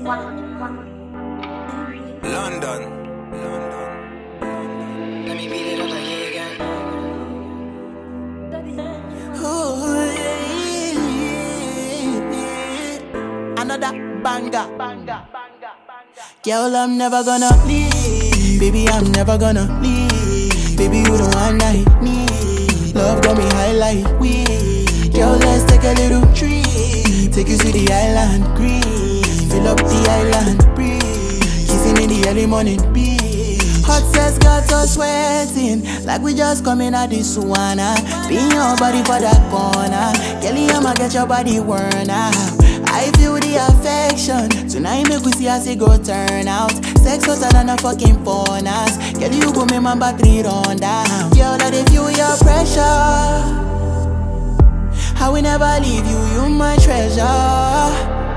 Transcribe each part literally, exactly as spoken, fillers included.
London. London. Let me beat it up like you again. Ooh, yeah. Another banger. Girl, I'm never gonna leave. Baby, I'm never gonna leave. Baby, you the one I need. Love got me high like weed. Girl, let's take a little trip. Take you to the island, green. Fill up the island, breathe. Kissing in the early morning, beat. Hot sex got us sweating like we just coming out the sauna. Pin your body for that corner. Kelly, I'ma get your body worn out. I feel the affection. Tonight make we see as it go turn out. Sex hotter than a fucking furnace. Girl, you go make my battery run down. Girl, that if you your pressure, I will never leave you, you my treasure.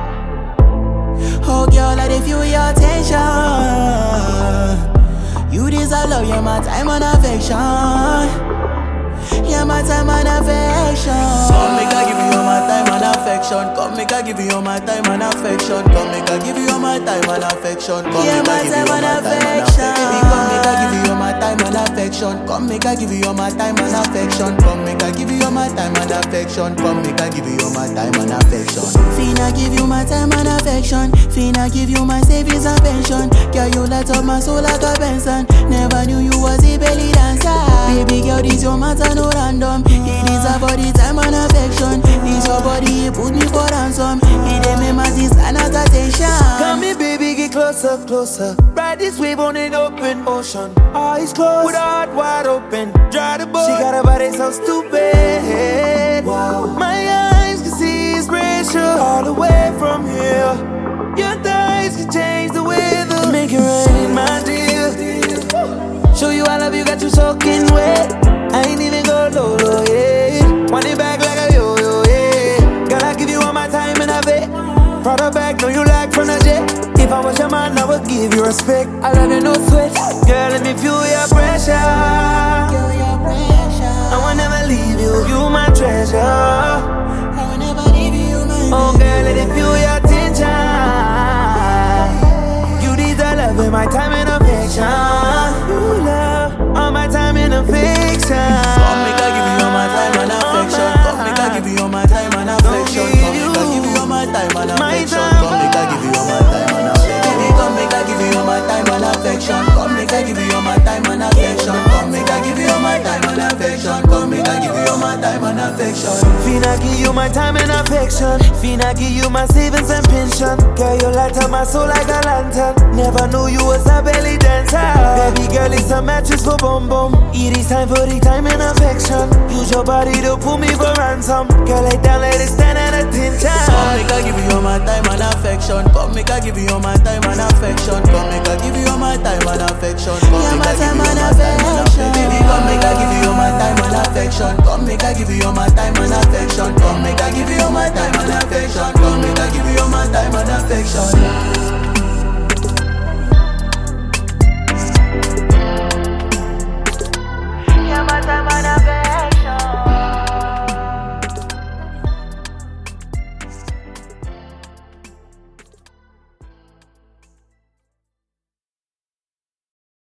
Oh girl, that if you your attention, you deserve love, you're my time and affection. You're my time and affection. Come make I give you all my time and affection. Come make I give you all my time and affection. Come make I give you all my time and affection. Come make I give you all my time and affection. Baby, come make I give you all my time and affection. Come make I give you all my time and affection. Come make I give you all my time and affection. Come make I give you all my time and affection. Finna give you my time and affection. Finna give you my savings and pension. Girl, you light up my soul like a Benson. Never knew you was a belly dancer. Baby girl, this your matter no random. It is about the time and affection. This your body, it put me for ransom. It ain't me my this and not attention. Come here, baby, get closer, closer. Ride this wave on an open ocean. Eyes closed, with her heart wide open. Dry the boat. She got a body so stupid. Wow. My eyes can see inspiration all the way from here. Your thighs can change the weather. Make it rain, my dear. Show you I love you, got you soaking wet. I ain't even go low, low, yeah. Want it back like a yo-yo, yeah. Girl, I give you all my time and I bet. Proud of back, know you like from a jet. If I was your man, I would give you respect. I love you, no sweat. Girl, let me feel your pressure. Feel your pressure. I will never leave you, you my treasure. I will never leave you, my Oh girl, let it feel your attention. You deserve love in my time and affection. You love all my time and affection. Come make I give you all my time and affection. Come make I give you all my time and affection. Come make I give you all my time and affection. Come make I give you all my time and affection. Baby, come make I give you all my time and affection. Come make I give you all my time and affection. Come make I give you all my time and affection. Come make I give you all my time and affection. Finna give you my time and affection. Finna give you my savings and pension. Girl, you light up my soul like a lantern. Never knew you was a belly dancer. Baby girl, it's a mattress for bum bum. It is time for the time and affection. Use your body to pull me for ransom. Girl, lay down, let it stand at attention. Come make I give you all my time and affection. Come make I give you all my time and affection. Come make I give you all my time and affection. Come make I give you all my time and affection. Baby, come make I give you all my time and affection. Come make I give you all my time and affection. Come make I give you all my time and affection. Come make I give you all my time and affection.